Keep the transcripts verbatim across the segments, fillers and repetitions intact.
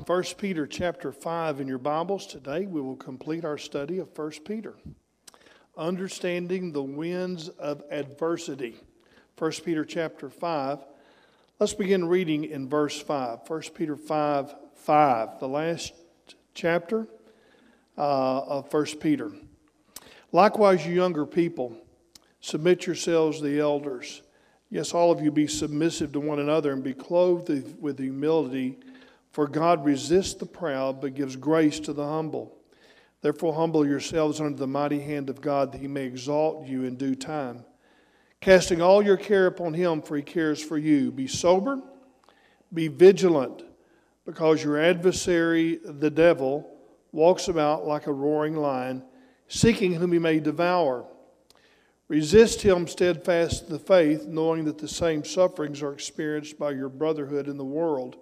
First Peter chapter five in your Bibles. Today we will complete our study of First Peter. Understanding the winds of adversity. First Peter chapter five. Let's begin reading in verse five. First Peter five, five, the last chapter uh, of First Peter. Likewise, you younger people, submit yourselves to the elders. Yes, all of you be submissive to one another and be clothed with humility. For God resists the proud, but gives grace to the humble. Therefore humble yourselves under the mighty hand of God, that he may exalt you in due time. Casting all your care upon him, for he cares for you. Be sober, be vigilant, because your adversary, the devil, walks about like a roaring lion, seeking whom he may devour. Resist him steadfast in the faith, knowing that the same sufferings are experienced by your brotherhood in the world.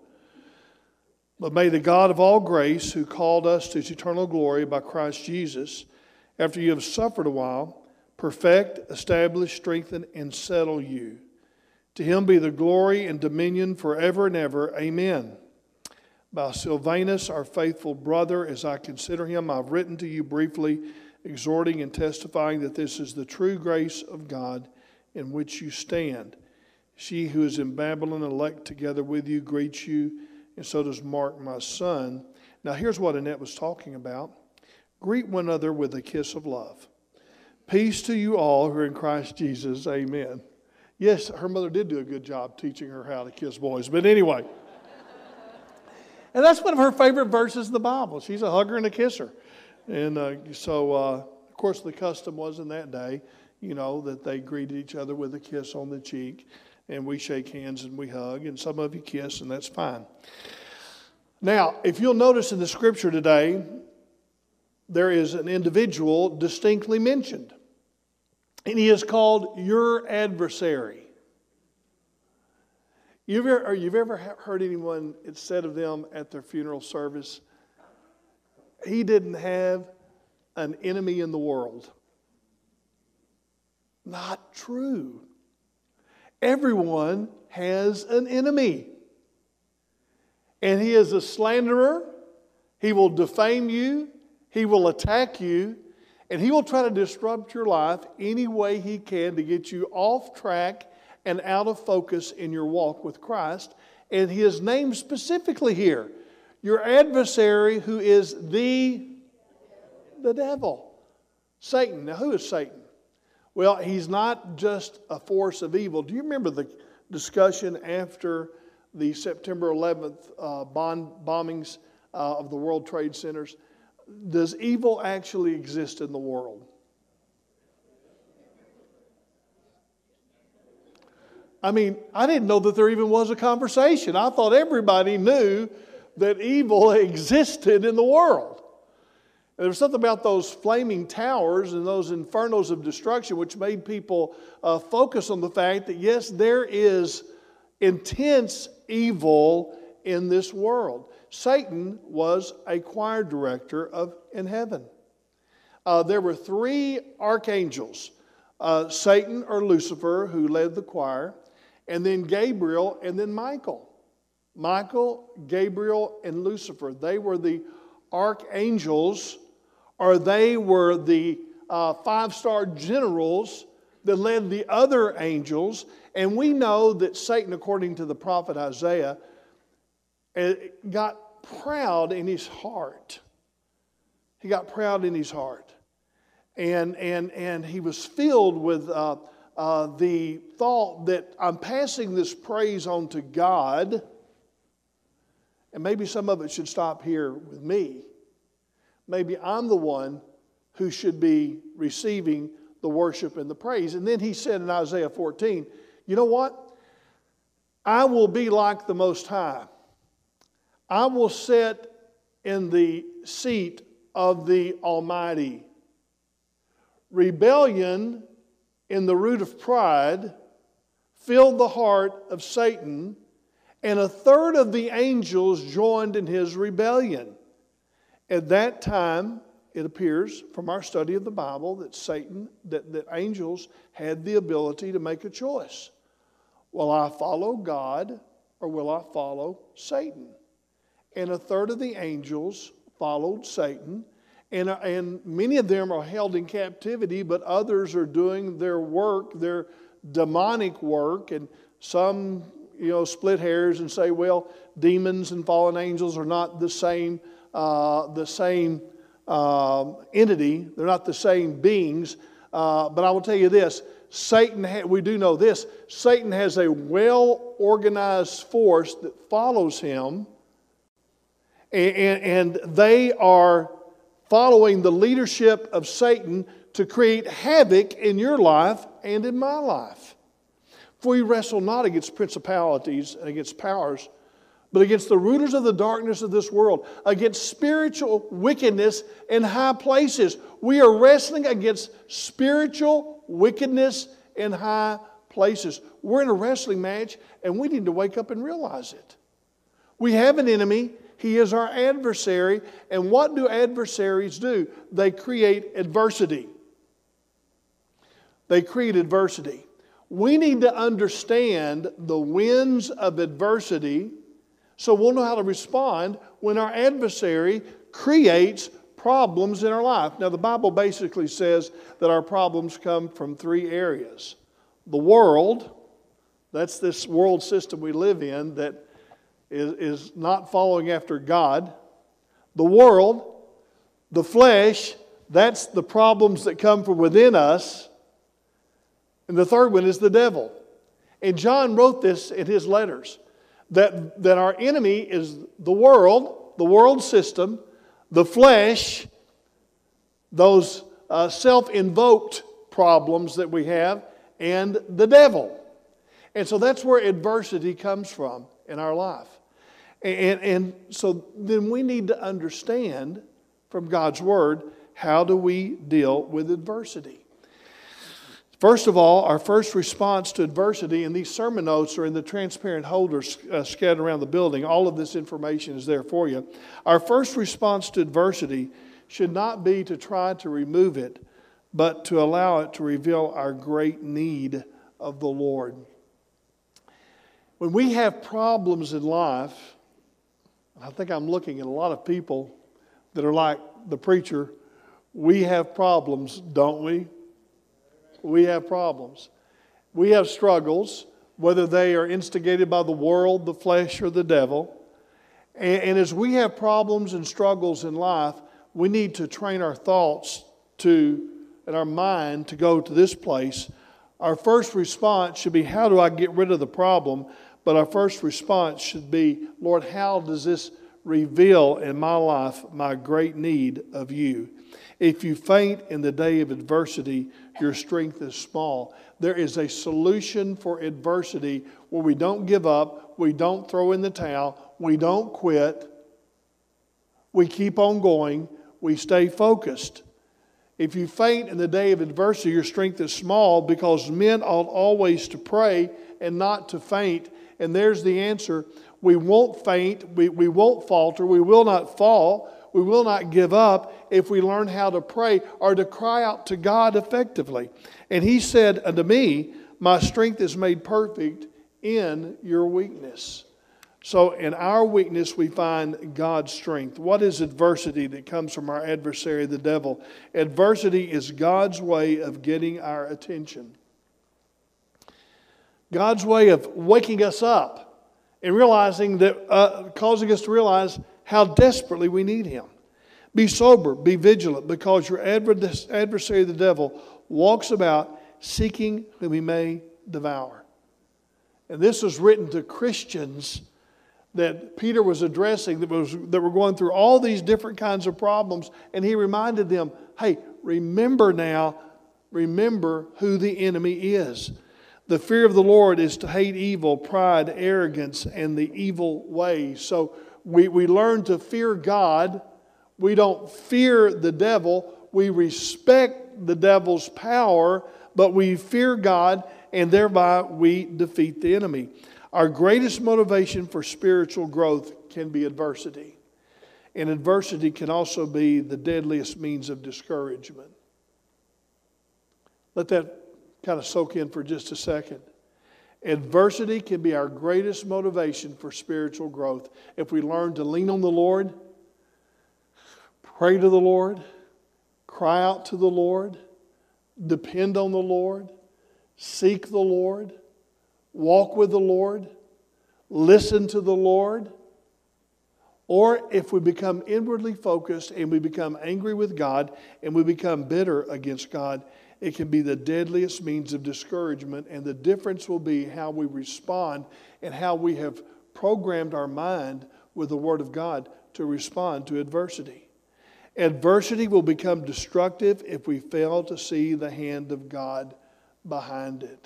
But may the God of all grace, who called us to his eternal glory by Christ Jesus, after you have suffered a while, perfect, establish, strengthen, and settle you. To him be the glory and dominion forever and ever. Amen. By Silvanus, our faithful brother, as I consider him, I've written to you briefly, exhorting and testifying that this is the true grace of God in which you stand. She who is in Babylon, elect together with you, greets you, and so does Mark, my son. Now here's what Annette was talking about. Greet one another with a kiss of love. Peace to you all who are in Christ Jesus. Amen. Yes, her mother did do a good job teaching her how to kiss boys. But anyway. And that's one of her favorite verses in the Bible. She's a hugger and a kisser. And uh, so, uh, of course, the custom was in that day, you know, that they greeted each other with a kiss on the cheek. And we shake hands and we hug, and some of you kiss, and that's fine. Now, if you'll notice in the scripture today, there is an individual distinctly mentioned. And he is called your adversary. You've ever, or you've ever heard anyone, it said of them at their funeral service, he didn't have an enemy in the world. Not true. Everyone has an enemy. And he is a slanderer. He will defame you. He will attack you. And he will try to disrupt your life any way he can to get you off track and out of focus in your walk with Christ. And he is named specifically here. Your adversary, who is the, the devil. Satan. Now, who is Satan? Well, he's not just a force of evil. Do you remember the discussion after the September eleventh uh, bomb, bombings uh, of the World Trade Centers? Does evil actually exist in the world? I mean, I didn't know that there even was a conversation. I thought everybody knew that evil existed in the world. There was something about those flaming towers and those infernos of destruction which made people uh, focus on the fact that, yes, there is intense evil in this world. Satan was a choir director of in heaven. Uh, there were three archangels, uh, Satan or Lucifer, who led the choir, and then Gabriel, and then Michael. Michael, Gabriel, and Lucifer. They were the archangels, or they were the uh, five-star generals that led the other angels. And we know that Satan, according to the prophet Isaiah, got proud in his heart. He got proud in his heart. And, and, and he was filled with uh, uh, the thought that I'm passing this praise on to God. And maybe some of it should stop here with me. Maybe I'm the one who should be receiving the worship and the praise. And then he said in Isaiah fourteen, you know what? I will be like the Most High. I will sit in the seat of the Almighty. Rebellion in the root of pride filled the heart of Satan, and a third of the angels joined in his rebellion. At that time, it appears from our study of the Bible that Satan, that, that angels had the ability to make a choice. Will I follow God or will I follow Satan? and a third of the angels followed Satan. And, and many of them are held in captivity, but others are doing their work, their demonic work. And some, you know, split hairs and say, well, demons and fallen angels are not the same, uh, the same uh, entity. They're not the same beings. Uh, but I will tell you this, Satan, ha- we do know this, Satan has a well-organized force that follows him, and, and, and they are following the leadership of Satan to create havoc in your life and in my life. For we wrestle not against principalities and against powers, but against the rulers of the darkness of this world, against spiritual wickedness in high places. We are wrestling against spiritual wickedness in high places. We're in a wrestling match, and we need to wake up and realize it. We have an enemy. He is our adversary. And what do adversaries do? They create adversity. They create adversity. We need to understand the winds of adversity so we'll know how to respond when our adversary creates problems in our life. Now, the Bible basically says that our problems come from three areas. The world, that's this world system we live in that is, is not following after God. The world, the flesh, that's the problems that come from within us. And the third one is the devil. And John wrote this in his letters, that, that our enemy is the world, the world system, the flesh, those uh, self-invoked problems that we have, and the devil. And so that's where adversity comes from in our life. And, and so then we need to understand from God's Word, how do we deal with adversity? First of all, our first response to adversity, and these sermon notes are in the transparent holders uh, scattered around the building. All of this information is there for you. Our first response to adversity should not be to try to remove it, but to allow it to reveal our great need of the Lord. When we have problems in life, I think I'm looking at a lot of people that are like the preacher. We have problems, don't we? We have problems. We have struggles, whether they are instigated by the world, the flesh, or the devil. And, and as we have problems and struggles in life, we need to train our thoughts to, and our mind to go to this place. Our first response should be, how do I get rid of the problem? But our first response should be, Lord, how does this reveal in my life my great need of you? If you faint in the day of adversity, your strength is small. There is a solution for adversity where we don't give up, we don't throw in the towel, we don't quit, we keep on going, we stay focused. If you faint in the day of adversity, your strength is small, because men ought always to pray and not to faint. And there's the answer. We won't faint, we, we won't falter, we will not fall, we will not give up if we learn how to pray or to cry out to God effectively. And he said unto me, my strength is made perfect in your weakness. So in our weakness we find God's strength. What is adversity that comes from our adversary, the devil? Adversity is God's way of getting our attention. God's way of waking us up and realizing that, uh, causing us to realize how desperately we need Him. Be sober, be vigilant, because your adversary, the devil, walks about seeking whom he may devour. And this was written to Christians that Peter was addressing that, was, that were going through all these different kinds of problems. And he reminded them, hey, remember now, remember who the enemy is. The fear of the Lord is to hate evil, pride, arrogance, and the evil ways. So we, we learn to fear God. We don't fear the devil. We respect the devil's power, but we fear God, and thereby we defeat the enemy. Our greatest motivation for spiritual growth can be adversity. And adversity can also be the deadliest means of discouragement. Let that kind of soak in for just a second. Adversity can be our greatest motivation for spiritual growth. If we learn to lean on the Lord, pray to the Lord, cry out to the Lord, depend on the Lord, seek the Lord, walk with the Lord, listen to the Lord. Or if we become inwardly focused and we become angry with God and we become bitter against God, it can be the deadliest means of discouragement, and the difference will be how we respond and how we have programmed our mind with the Word of God to respond to adversity. Adversity will become destructive if we fail to see the hand of God behind it.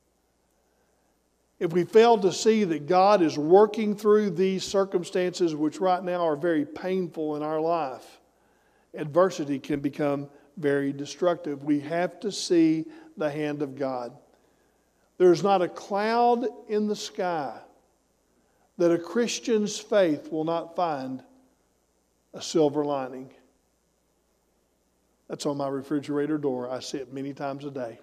If we fail to see that God is working through these circumstances, which right now are very painful in our life, adversity can become very destructive. We have to see the hand of God. There's not a cloud in the sky that a Christian's faith will not find a silver lining. That's on my refrigerator door. I see it many times a day.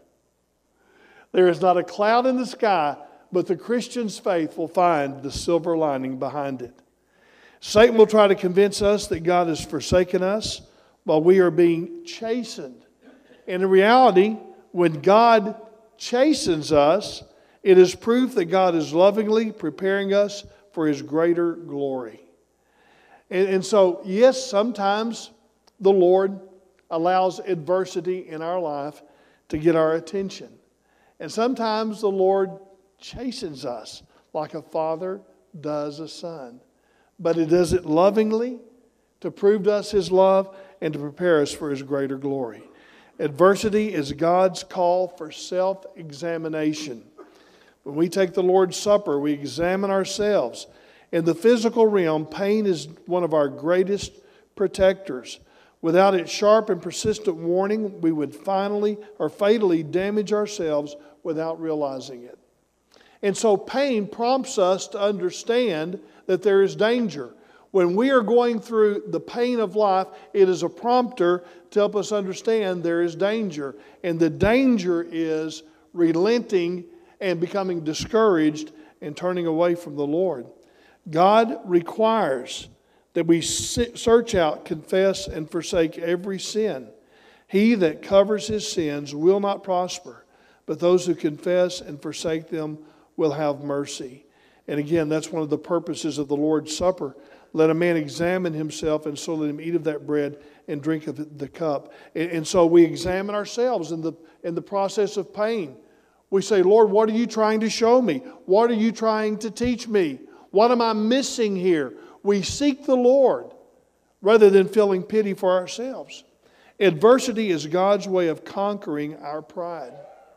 There is not a cloud in the sky, but the Christian's faith will find the silver lining behind it. Satan will try to convince us that God has forsaken us while we are being chastened. And in reality, when God chastens us, it is proof that God is lovingly preparing us for His greater glory. And, and so, yes, sometimes the Lord allows adversity in our life to get our attention. And sometimes the Lord chastens us like a father does a son. But He does it lovingly to prove to us His love and to prepare us for His greater glory. Adversity is God's call for self-examination. When we take the Lord's Supper, we examine ourselves. In the physical realm, pain is one of our greatest protectors. Without its sharp and persistent warning, we would finally or fatally damage ourselves without realizing it. And so pain prompts us to understand that there is danger. When we are going through the pain of life, it is a prompter to help us understand there is danger. And the danger is relenting and becoming discouraged and turning away from the Lord. God requires that we search out, confess, and forsake every sin. He that covers his sins will not prosper, but those who confess and forsake them will have mercy. And again, that's one of the purposes of the Lord's Supper. Let a man examine himself, and so let him eat of that bread and drink of the cup. And, and so we examine ourselves in the, in the process of pain. We say, Lord, what are you trying to show me? What are you trying to teach me? What am I missing here? We seek the Lord rather than feeling pity for ourselves. Adversity is God's way of conquering our pride.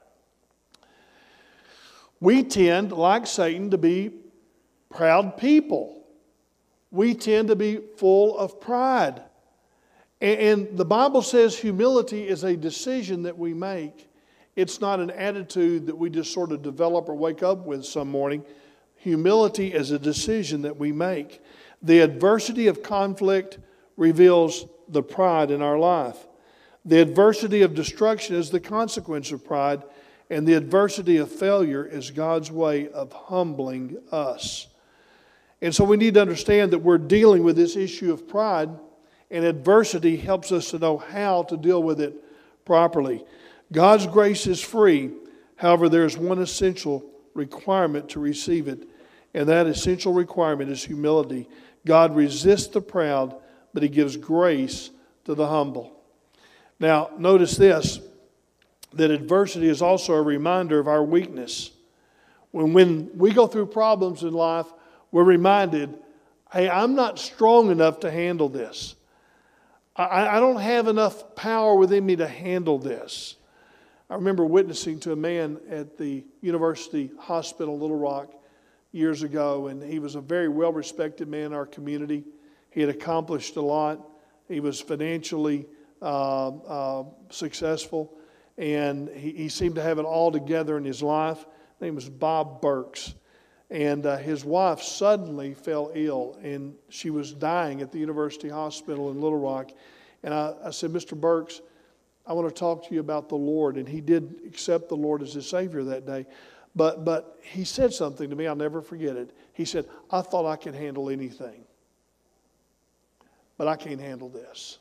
We tend, like Satan, to be proud people. We tend to be full of pride. And the Bible says humility is a decision that we make. It's not an attitude that we just sort of develop or wake up with some morning. Humility is a decision that we make. The adversity of conflict reveals the pride in our life. The adversity of destruction is the consequence of pride, and the adversity of failure is God's way of humbling us. And so we need to understand that we're dealing with this issue of pride, and adversity helps us to know how to deal with it properly. God's grace is free. However, there is one essential requirement to receive it, and that essential requirement is humility. God resists the proud, but He gives grace to the humble. Now, notice this, that adversity is also a reminder of our weakness. When, when we go through problems in life, we're reminded, hey, I'm not strong enough to handle this. I, I don't have enough power within me to handle this. I remember witnessing to a man at the University Hospital, Little Rock, years ago, and he was a very well-respected man in our community. He had accomplished a lot. He was financially uh, uh, successful, and he, he seemed to have it all together in his life. His name was Bob Burks. And uh, his wife suddenly fell ill, and she was dying at the University Hospital in Little Rock. And I, I said, Mister Burks, I want to talk to you about the Lord. And he did accept the Lord as his Savior that day. But, but he said something to me, I'll never forget it. He said, I thought I could handle anything, but I can't handle this.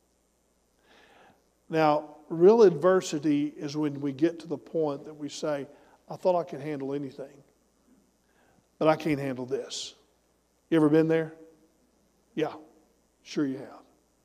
Now, real adversity is when we get to the point that we say, I thought I could handle anything, but I can't handle this. You ever been there? Yeah, sure you have.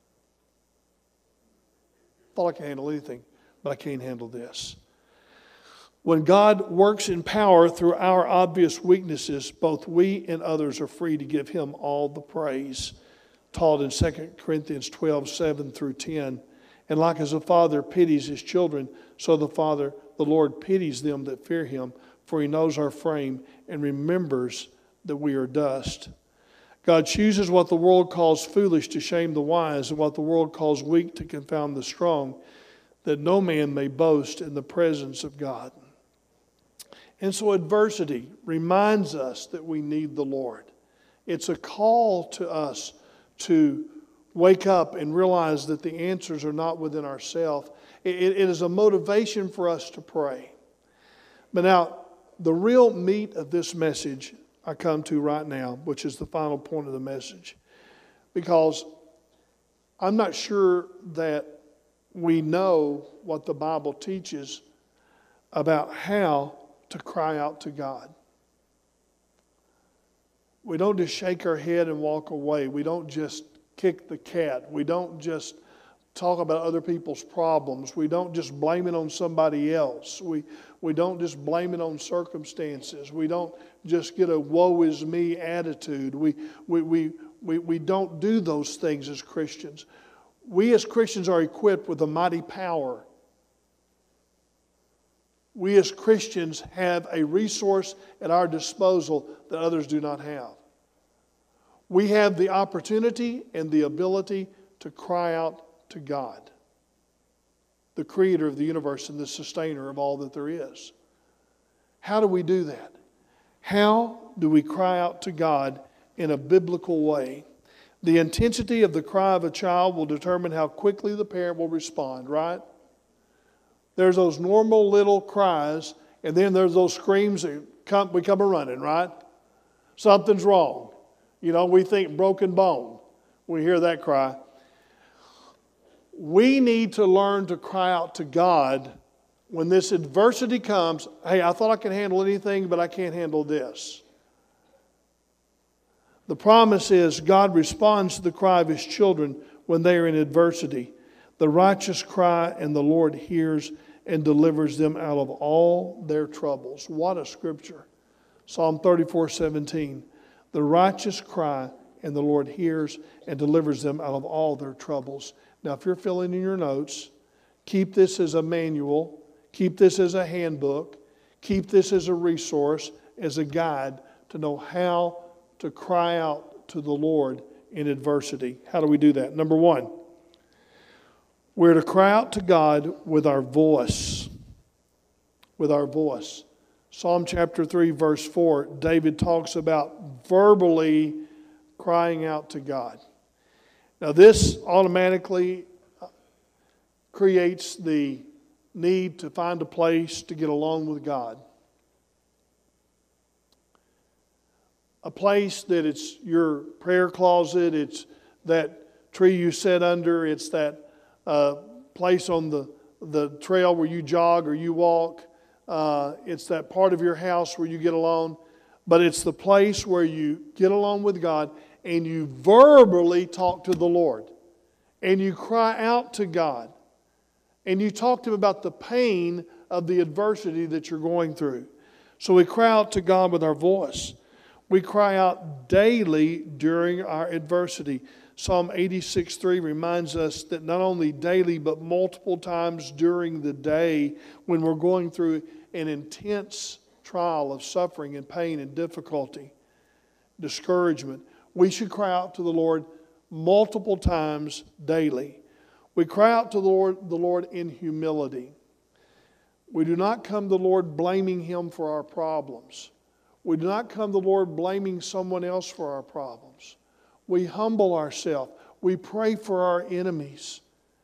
Thought I could handle anything, but I can't handle this. When God works in power through our obvious weaknesses, both we and others are free to give Him all the praise. Taught in Second Corinthians twelve, seven through ten. And like as a father pities his children, so the Father, the Lord pities them that fear Him, for He knows our frame and remembers that we are dust. God chooses what the world calls foolish to shame the wise, and what the world calls weak to confound the strong, that no man may boast in the presence of God. And so adversity reminds us that we need the Lord. It's a call to us to wake up and realize that the answers are not within ourselves. It, it is a motivation for us to pray. But now, the real meat of this message I come to right now, which is the final point of the message. Because I'm not sure that we know what the Bible teaches about how to cry out to God. We don't just shake our head and walk away. We don't just kick the cat. We don't just talk about other people's problems. We don't just blame it on somebody else. We, we don't just blame it on circumstances. We don't just get a woe is me attitude. We, we, we, we, we don't do those things as Christians. We as Christians are equipped with a mighty power. We as Christians have a resource at our disposal that others do not have. We have the opportunity and the ability to cry out to God, the creator of the universe and the sustainer of all that there is. How do we do that? How do we cry out to God in a biblical way? The intensity of the cry of a child will determine how quickly the parent will respond, right? There's those normal little cries, and then there's those screams that come, we come a-running, right? Something's wrong. You know, we think broken bone. We hear that cry. We need to learn to cry out to God when this adversity comes. Hey, I thought I could handle anything, but I can't handle this. The promise is God responds to the cry of His children when they are in adversity. The righteous cry, and the Lord hears and delivers them out of all their troubles. What a scripture. Psalm thirty-four, seventeen. The righteous cry, and the Lord hears and delivers them out of all their troubles. Now, if you're filling in your notes, keep this as a manual, keep this as a handbook, keep this as a resource, as a guide to know how to cry out to the Lord in adversity. How do we do that? Number one, we're to cry out to God with our voice. With our voice. Psalm chapter three, verse four, David talks about verbally crying out to God. Now, this automatically creates the need to find a place to get alone with God. A place that it's your prayer closet, it's that tree you sit under, it's that uh, place on the, the trail where you jog or you walk. Uh, it's that part of your house where you get alone. But it's the place where you get alone with God and you verbally talk to the Lord. And you cry out to God. And you talk to Him about the pain of the adversity that you're going through. So we cry out to God with our voice. We cry out daily during our adversity. Psalm eighty-six, three reminds us that not only daily, but multiple times during the day when we're going through an intense trial of suffering and pain and difficulty, discouragement, we should cry out to the Lord multiple times daily. We cry out to the Lord, the Lord in humility. We do not come to the Lord blaming Him for our problems. We do not come to the Lord blaming someone else for our problems. We humble ourselves. We pray for our enemies.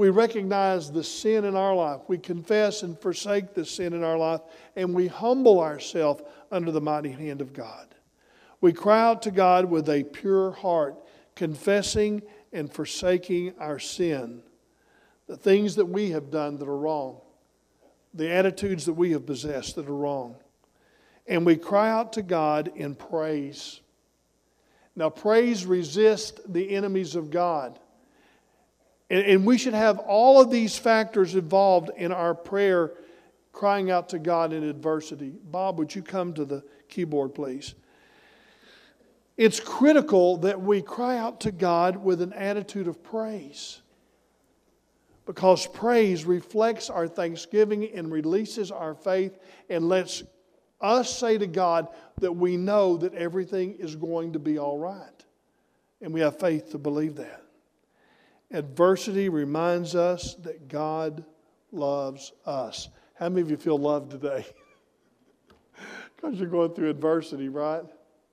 We recognize the sin in our life. We confess and forsake the sin in our life, and we humble ourselves under the mighty hand of God. We cry out to God with a pure heart, confessing and forsaking our sin, the things that we have done that are wrong, the attitudes that we have possessed that are wrong. And we cry out to God in praise. Now, praise resists the enemies of God. And, and we should have all of these factors involved in our prayer, crying out to God in adversity. Bob, would you come to the keyboard, please? It's critical that we cry out to God with an attitude of praise, because praise reflects our thanksgiving and releases our faith and lets us say to God that we know that everything is going to be all right. And we have faith to believe that. Adversity reminds us that God loves us. How many of you feel loved today? Because you're going through adversity, right?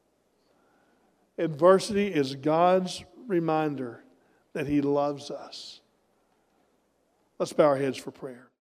Adversity is God's reminder that He loves us. Let's bow our heads for prayer.